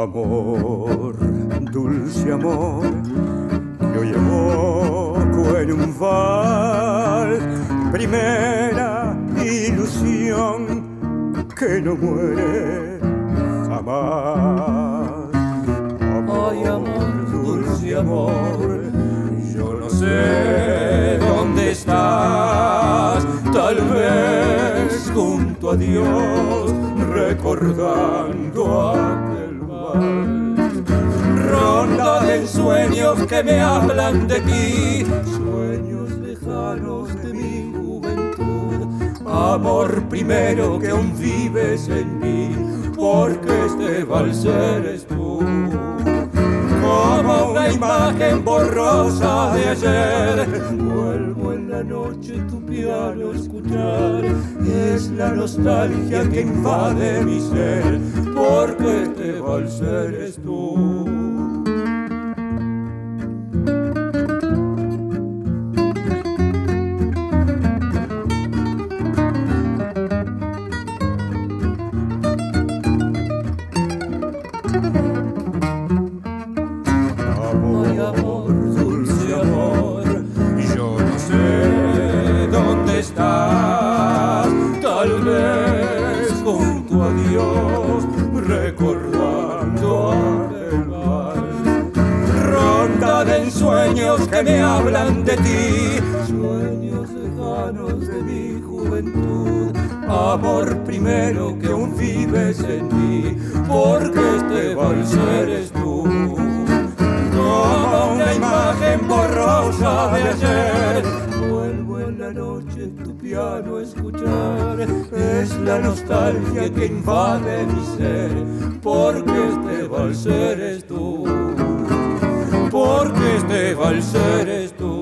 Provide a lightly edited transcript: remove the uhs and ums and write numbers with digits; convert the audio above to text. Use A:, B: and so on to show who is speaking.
A: Amor, dulce amor, que hoy evoco en un vals, primera ilusión que no muere jamás.
B: Ay, amor, dulce amor, yo no sé dónde estás, tal vez junto a Dios, recordando aquel vals. Ronda de sueños que me hablan de ti, sueños lejanos de mi juventud. Amor primero que aún vives en mí, porque este vals eres tú. Como una imagen borrosa de ayer, vuelvo en la noche tu piano a escuchar. Es la nostalgia que invade mi ser, porque este vals eres tú. Estás, tal vez junto a Dios, recordando aquel vals. Ronda de ensueños que me hablan de ti, sueños lejanos de mi juventud. Amor primero que aún vives en mí, porque este vals eres tú. Como una imagen borrosa de ayer, vuelvo en la noche tu piano a escuchar. Es la nostalgia que invade mi ser, porque este vals eres tú, porque este vals eres tú.